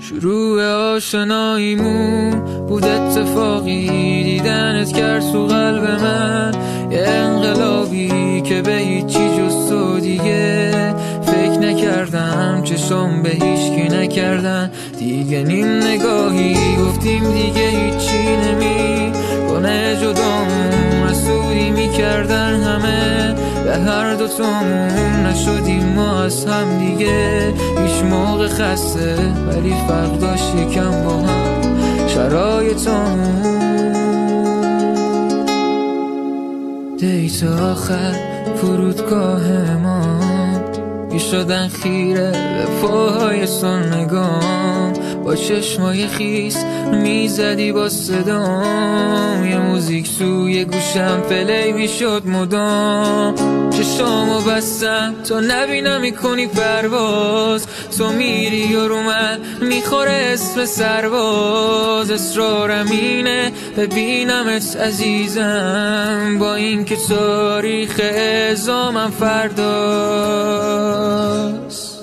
شروع آشناییمون بود اتفاقی، دیدنت کرد تو قلب من یه انقلابی که به هیچی جز تو دیگه فکر نکردم، چشم به هیچکی نکردن دیگه، نیم نگاهی گفتیم دیگه هیچی نمی کنه جدامون، رسولی میکردن همه به هر دوتامون، نشدیم ما از هم دیگه هیچ موقع خسته، ولی فرق داشت یکم با هم شرایطامون. دیت آخر فرودگاه ما یه شدن خیره به پاهای سنگام، با چشمای خیس میزدی با صدام، یه موزیک توی گوشم پلی میشد مدام، چشامو بستم تا نبینم میکنی پرواز، تو میری و رو من میخوره اسم سرباز، اصرارم اینه ببینمت عزیزم، با این که تاریخ اعزامم فرداست.